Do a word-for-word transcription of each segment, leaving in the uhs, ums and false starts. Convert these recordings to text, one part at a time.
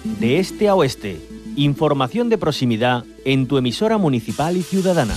De este a oeste, información de proximidad en tu emisora municipal y ciudadana.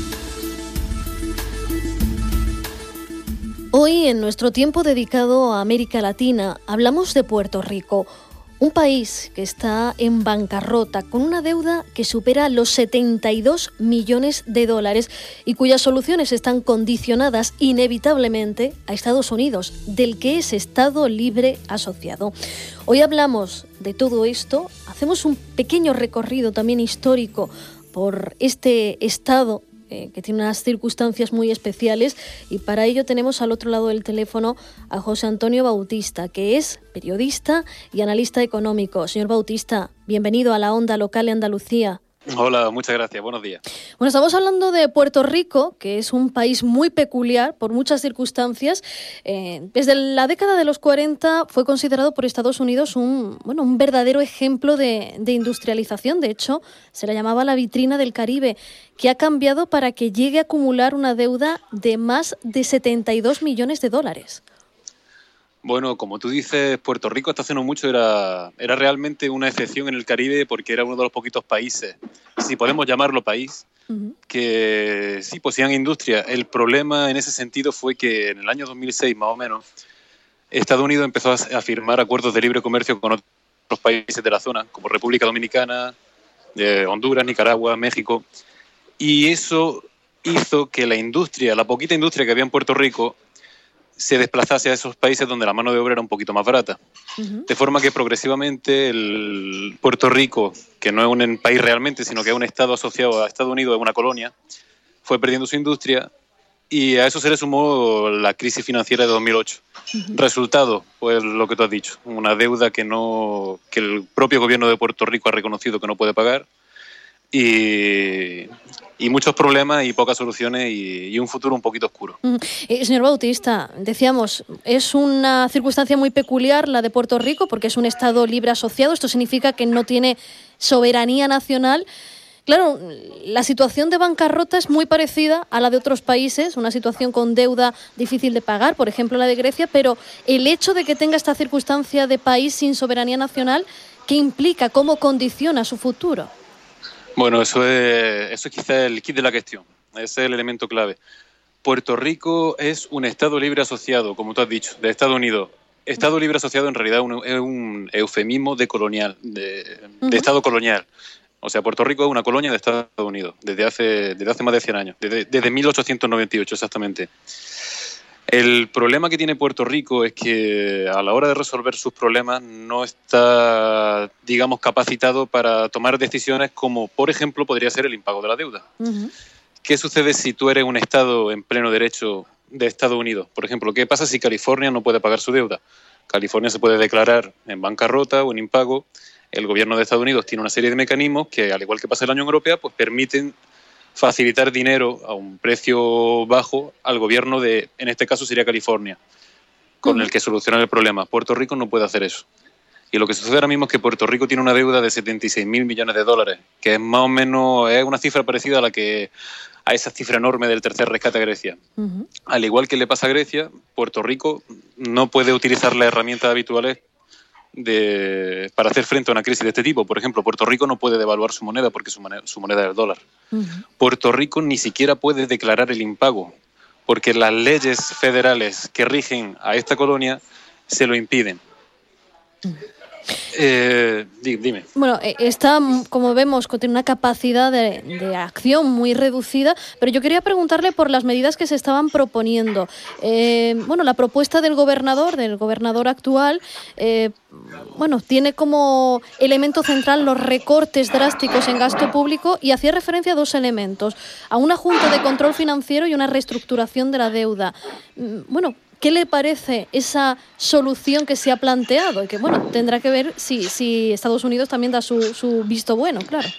Hoy, en nuestro tiempo dedicado a América Latina, hablamos de Puerto Rico, un país que está en bancarrota, con una deuda que supera los setenta y dos millones de dólares y cuyas soluciones están condicionadas inevitablemente a Estados Unidos, del que es Estado Libre Asociado. Hoy hablamos de todo esto, hacemos un pequeño recorrido también histórico por este Estado Eh, que tiene unas circunstancias muy especiales, y para ello tenemos al otro lado del teléfono a José Antonio Bautista, que es periodista y analista económico. Señor Bautista, bienvenido a la Onda Local de Andalucía. Hola, muchas gracias, buenos días. Bueno, estamos hablando de Puerto Rico, que es un país muy peculiar por muchas circunstancias. Eh, desde la década de los cuarenta fue considerado por Estados Unidos un, bueno, un verdadero ejemplo de, de industrialización. De hecho, se la llamaba la vitrina del Caribe, que ha cambiado para que llegue a acumular una deuda de más de setenta y dos millones de dólares. Bueno, como tú dices, Puerto Rico hasta hace no mucho era, era realmente una excepción en el Caribe, porque era uno de los poquitos países, si podemos llamarlo país, uh-huh. que sí poseían industria. El problema en ese sentido fue que en el año dos mil seis, más o menos, Estados Unidos empezó a firmar acuerdos de libre comercio con otros países de la zona, como República Dominicana, eh, Honduras, Nicaragua, México, y eso hizo que la industria, la poquita industria que había en Puerto Rico, se desplazase a esos países donde la mano de obra era un poquito más barata. Uh-huh. De forma que progresivamente el Puerto Rico, que no es un país realmente, sino que es un estado asociado a Estados Unidos, es una colonia, fue perdiendo su industria, y a eso se le sumó la crisis financiera de dos mil ocho. Uh-huh. Resultado, pues lo que tú has dicho, una deuda que, no, que el propio gobierno de Puerto Rico ha reconocido que no puede pagar, y... y muchos problemas y pocas soluciones y, y un futuro un poquito oscuro. Mm. Eh, señor Bautista, decíamos, es una circunstancia muy peculiar la de Puerto Rico porque es un Estado libre asociado. Esto significa que no tiene soberanía nacional. Claro, la situación de bancarrota es muy parecida a la de otros países, una situación con deuda difícil de pagar, por ejemplo la de Grecia, pero el hecho de que tenga esta circunstancia de país sin soberanía nacional, ¿qué implica? ¿Cómo condiciona su futuro? Bueno, eso es, eso es quizá el kit de la cuestión, ese es el elemento clave. Puerto Rico es un Estado libre asociado, como tú has dicho, de Estados Unidos. Estado libre asociado en realidad es un eufemismo de colonial, de, de Estado colonial. O sea, Puerto Rico es una colonia de Estados Unidos desde hace, desde hace más de cien años, desde, desde mil ochocientos noventa y ocho exactamente. El problema que tiene Puerto Rico es que a la hora de resolver sus problemas no está, digamos, capacitado para tomar decisiones como, por ejemplo, podría ser el impago de la deuda. Uh-huh. ¿Qué sucede si tú eres un Estado en pleno derecho de Estados Unidos? Por ejemplo, ¿qué pasa si California no puede pagar su deuda? California se puede declarar en bancarrota o en impago. El gobierno de Estados Unidos tiene una serie de mecanismos que, al igual que pasa en la Unión Europea, pues permiten facilitar dinero a un precio bajo al gobierno de, en este caso sería California, con el que solucionar el problema. Puerto Rico no puede hacer eso. Y lo que sucede ahora mismo es que Puerto Rico tiene una deuda de setenta y seis mil millones de dólares, que es más o menos, es una cifra parecida a la que a esa cifra enorme del tercer rescate a Grecia. Uh-huh. Al igual que le pasa a Grecia, Puerto Rico no puede utilizar las herramientas habituales De, para hacer frente a una crisis de este tipo. Por ejemplo, Puerto Rico no puede devaluar su moneda porque su moneda, su moneda es el dólar. Uh-huh. Puerto Rico ni siquiera puede declarar el impago porque las leyes federales que rigen a esta colonia se lo impiden. Uh-huh. Eh, dime. Bueno, está, como vemos, tiene una capacidad de, de acción muy reducida, pero yo quería preguntarle por las medidas que se estaban proponiendo. Eh, bueno, la propuesta del gobernador, del gobernador actual, eh, bueno, tiene como elemento central los recortes drásticos en gasto público y hacía referencia a dos elementos, a una junta de control financiero y una reestructuración de la deuda. Bueno, ¿qué le parece esa solución que se ha planteado? Y que, bueno, tendrá que ver si, si Estados Unidos también da su, su visto bueno, claro.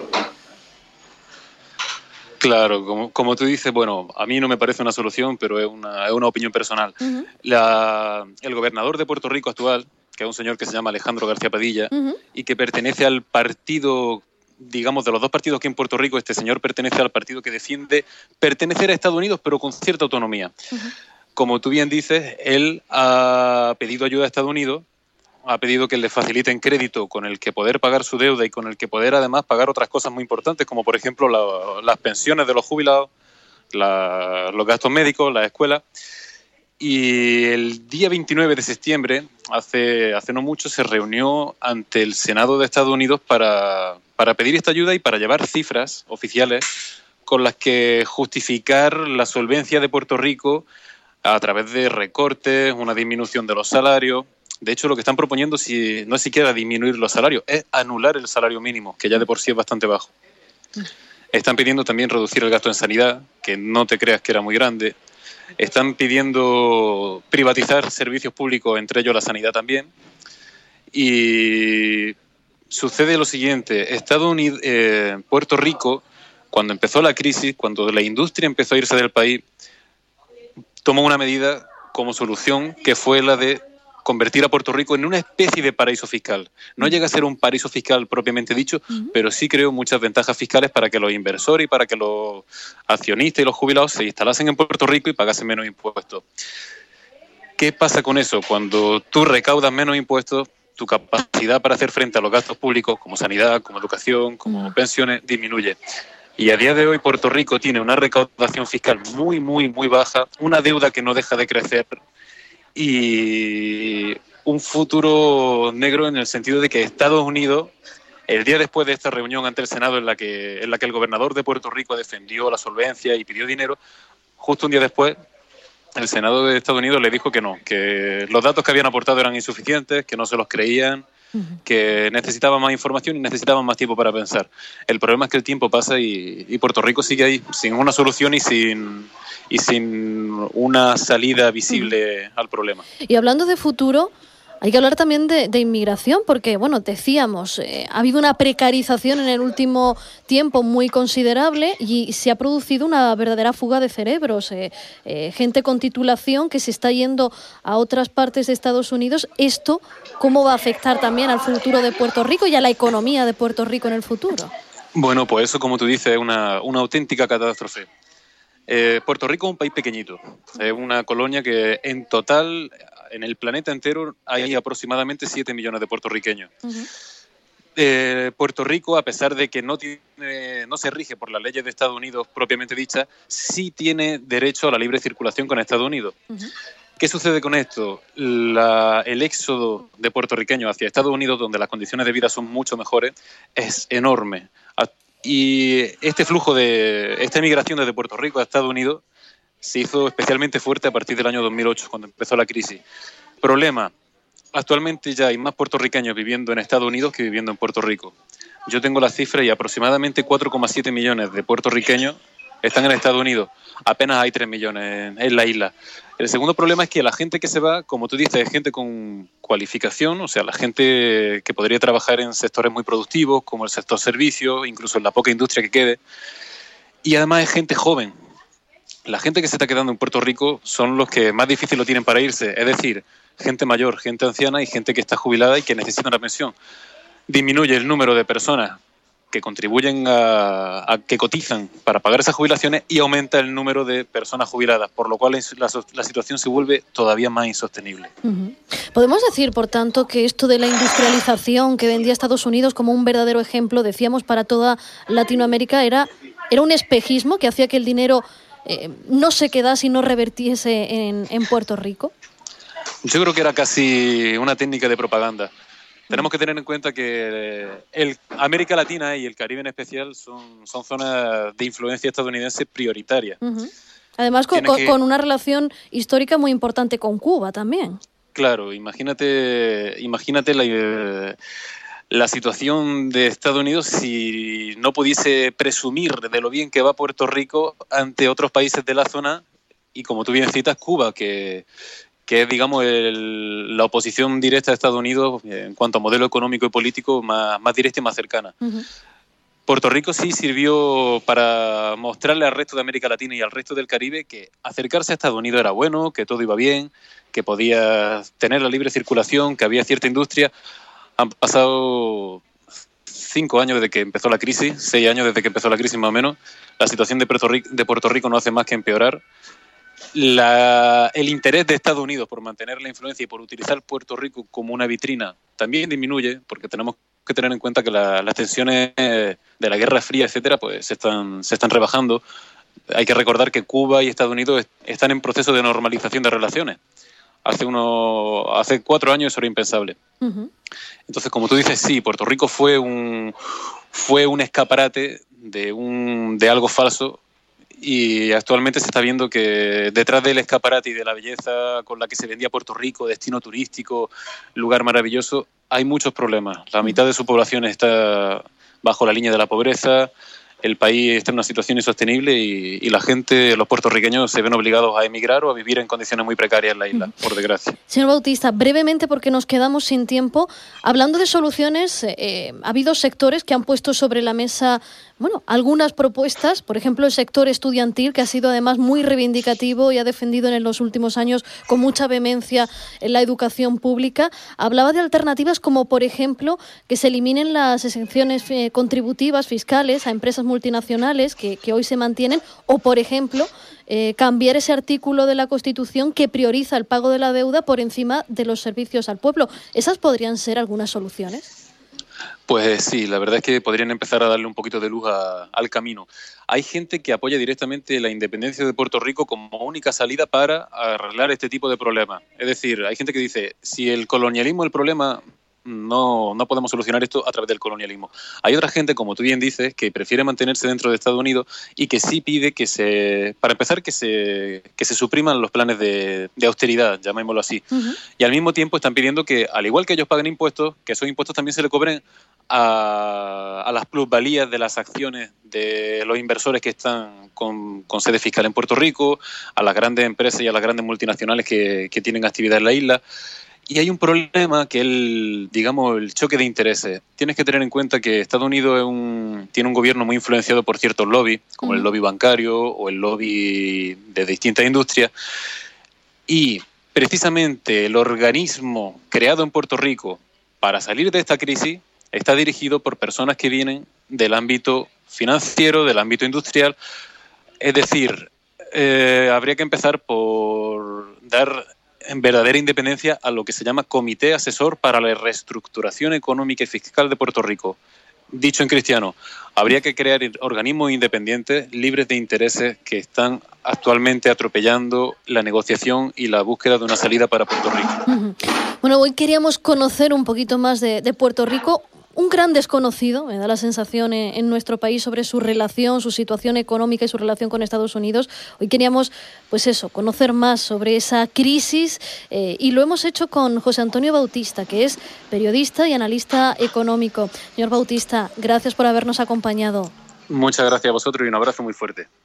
Claro, como, como tú dices, bueno, a mí no me parece una solución, pero es una, es una opinión personal. Uh-huh. La, el gobernador de Puerto Rico actual, que es un señor que se llama Alejandro García Padilla, uh-huh. y que pertenece al partido, digamos, de los dos partidos que en Puerto Rico, este señor pertenece al partido que defiende pertenecer a Estados Unidos, pero con cierta autonomía. Uh-huh. Como tú bien dices, él ha pedido ayuda a Estados Unidos ha pedido que le faciliten crédito con el que poder pagar su deuda y con el que poder además pagar otras cosas muy importantes, como por ejemplo la, las pensiones de los jubilados, la, los gastos médicos, las escuelas. Y el día veintinueve de septiembre, hace, hace no mucho, se reunió ante el Senado de Estados Unidos para, para pedir esta ayuda y para llevar cifras oficiales con las que justificar la solvencia de Puerto Rico a través de recortes, una disminución de los salarios. De hecho, lo que están proponiendo si, no es siquiera disminuir los salarios, es anular el salario mínimo, que ya de por sí es bastante bajo. Están pidiendo también reducir el gasto en sanidad, que no te creas que era muy grande. Están pidiendo privatizar servicios públicos, entre ellos la sanidad también. Y sucede lo siguiente, Estados Unidos, eh, Puerto Rico, cuando empezó la crisis, cuando la industria empezó a irse del país, tomó una medida como solución que fue la de convertir a Puerto Rico en una especie de paraíso fiscal. No llega a ser un paraíso fiscal propiamente dicho, uh-huh. pero sí creó muchas ventajas fiscales para que los inversores y para que los accionistas y los jubilados se instalasen en Puerto Rico y pagasen menos impuestos. ¿Qué pasa con eso? Cuando tú recaudas menos impuestos, tu capacidad para hacer frente a los gastos públicos, como sanidad, como educación, como uh-huh. pensiones, disminuye. Y a día de hoy Puerto Rico tiene una recaudación fiscal muy, muy, muy baja, una deuda que no deja de crecer y un futuro negro en el sentido de que Estados Unidos, el día después de esta reunión ante el Senado en la que, en la que el gobernador de Puerto Rico defendió la solvencia y pidió dinero, justo un día después el Senado de Estados Unidos le dijo que no, que los datos que habían aportado eran insuficientes, que no se los creían, que necesitaban más información y necesitaban más tiempo para pensar. El problema es que el tiempo pasa y, y Puerto Rico sigue ahí sin una solución y sin, y sin una salida visible uh-huh. al problema. Y hablando de futuro, hay que hablar también de, de inmigración, porque, bueno, decíamos, eh, ha habido una precarización en el último tiempo muy considerable y se ha producido una verdadera fuga de cerebros. Eh, eh, gente con titulación que se está yendo a otras partes de Estados Unidos. ¿Esto cómo va a afectar también al futuro de Puerto Rico y a la economía de Puerto Rico en el futuro? Bueno, pues eso, como tú dices, es una, una auténtica catástrofe. Eh, Puerto Rico es un país pequeñito. Es una colonia que en total... En el planeta entero hay aproximadamente siete millones de puertorriqueños. Uh-huh. Eh, Puerto Rico, a pesar de que no, tiene, no se rige por las leyes de Estados Unidos propiamente dichas, sí tiene derecho a la libre circulación con Estados Unidos. Uh-huh. ¿Qué sucede con esto? La, el éxodo de puertorriqueños hacia Estados Unidos, donde las condiciones de vida son mucho mejores, es enorme. Y este flujo de esta migración desde Puerto Rico a Estados Unidos se hizo especialmente fuerte a partir del año dos mil ocho, cuando empezó la crisis. Problema, actualmente ya hay más puertorriqueños viviendo en Estados Unidos que viviendo en Puerto Rico. Yo tengo las cifras y aproximadamente cuatro coma siete millones de puertorriqueños están en Estados Unidos. Apenas hay tres millones en la isla. El segundo problema es que la gente que se va, como tú dices, es gente con cualificación, o sea, la gente que podría trabajar en sectores muy productivos, como el sector servicios, incluso en la poca industria que quede. Y además es gente joven. La gente que se está quedando en Puerto Rico son los que más difícil lo tienen para irse, es decir, gente mayor, gente anciana y gente que está jubilada y que necesita una pensión. Disminuye el número de personas que contribuyen a, a que cotizan para pagar esas jubilaciones y aumenta el número de personas jubiladas, por lo cual la, la situación se vuelve todavía más insostenible. Uh-huh. Podemos decir, por tanto, que esto de la industrialización que vendía Estados Unidos como un verdadero ejemplo, decíamos, para toda Latinoamérica, era, era un espejismo que hacía que el dinero Eh, no se quedase y no revertiese en, en Puerto Rico? Yo creo que era casi una técnica de propaganda. Tenemos que tener en cuenta que el América Latina y el Caribe en especial son, son zonas de influencia estadounidense prioritaria. Uh-huh. Además, con, que... con una relación histórica muy importante con Cuba también. Claro, imagínate, imagínate la... la situación de Estados Unidos si no pudiese presumir de lo bien que va Puerto Rico ante otros países de la zona y, como tú bien citas, Cuba, que, que es, digamos, el, la oposición directa a Estados Unidos en cuanto a modelo económico y político más, más directa y más cercana. Uh-huh. Puerto Rico sí sirvió para mostrarle al resto de América Latina y al resto del Caribe que acercarse a Estados Unidos era bueno, que todo iba bien, que podía tener la libre circulación, que había cierta industria. Han pasado cinco años desde que empezó la crisis, seis años desde que empezó la crisis más o menos. La situación de Puerto Rico, de Puerto Rico no hace más que empeorar. la, el interés de Estados Unidos por mantener la influencia y por utilizar Puerto Rico como una vitrina también disminuye, porque tenemos que tener en cuenta que la, las tensiones de la Guerra Fría, etcétera, pues se están, se están rebajando. Hay que recordar que Cuba y Estados Unidos están en proceso de normalización de relaciones. Hace uno, hace cuatro años eso era impensable. Uh-huh. Entonces, como tú dices, sí, Puerto Rico fue un, fue un escaparate de, un, de algo falso, y actualmente se está viendo que detrás del escaparate y de la belleza con la que se vendía Puerto Rico, destino turístico, lugar maravilloso, hay muchos problemas. La mitad de su población está bajo la línea de la pobreza, el país está en una situación insostenible y, y la gente, los puertorriqueños, se ven obligados a emigrar o a vivir en condiciones muy precarias en la isla, por desgracia. Señor Bautista, brevemente, porque nos quedamos sin tiempo, hablando de soluciones, eh, ha habido sectores que han puesto sobre la mesa, bueno, algunas propuestas, por ejemplo, el sector estudiantil, que ha sido además muy reivindicativo y ha defendido en los últimos años con mucha vehemencia en la educación pública. Hablaba de alternativas como, por ejemplo, que se eliminen las exenciones eh, contributivas fiscales a empresas multinacionales que, que hoy se mantienen, o, por ejemplo, eh, cambiar ese artículo de la Constitución que prioriza el pago de la deuda por encima de los servicios al pueblo. ¿Esas podrían ser algunas soluciones? Pues sí, la verdad es que podrían empezar a darle un poquito de luz a, al camino. Hay gente que apoya directamente la independencia de Puerto Rico como única salida para arreglar este tipo de problemas. Es decir, hay gente que dice, si el colonialismo es el problema, no, no podemos solucionar esto a través del colonialismo. Hay otra gente, como tú bien dices, que prefiere mantenerse dentro de Estados Unidos y que sí pide que se, para empezar, que se, que se supriman los planes de, de austeridad, llamémoslo así. Uh-huh. Y al mismo tiempo están pidiendo que, al igual que ellos paguen impuestos, que esos impuestos también se le cobren a, a las plusvalías de las acciones de los inversores que están con, con sede fiscal en Puerto Rico, a las grandes empresas y a las grandes multinacionales que, que tienen actividad en la isla. Y hay un problema que es el, digamos, el choque de intereses. Tienes que tener en cuenta que Estados Unidos es un, tiene un gobierno muy influenciado por ciertos lobbies, como uh-huh. el lobby bancario o el lobby de distintas industrias. Y precisamente el organismo creado en Puerto Rico para salir de esta crisis está dirigido por personas que vienen del ámbito financiero, del ámbito industrial. Es decir, eh, habría que empezar por dar en verdadera independencia a lo que se llama Comité Asesor para la Reestructuración Económica y Fiscal de Puerto Rico. Dicho en cristiano, habría que crear organismos independientes, libres de intereses, que están actualmente atropellando la negociación y la búsqueda de una salida para Puerto Rico. Uh-huh. Bueno, hoy queríamos conocer un poquito más de, de Puerto Rico. Un gran desconocido, me da la sensación, en, en nuestro país sobre su relación, su situación económica y su relación con Estados Unidos. Hoy queríamos, pues eso, conocer más sobre esa crisis eh, y lo hemos hecho con José Antonio Bautista, que es periodista y analista económico. Señor Bautista, gracias por habernos acompañado. Muchas gracias a vosotros y un abrazo muy fuerte.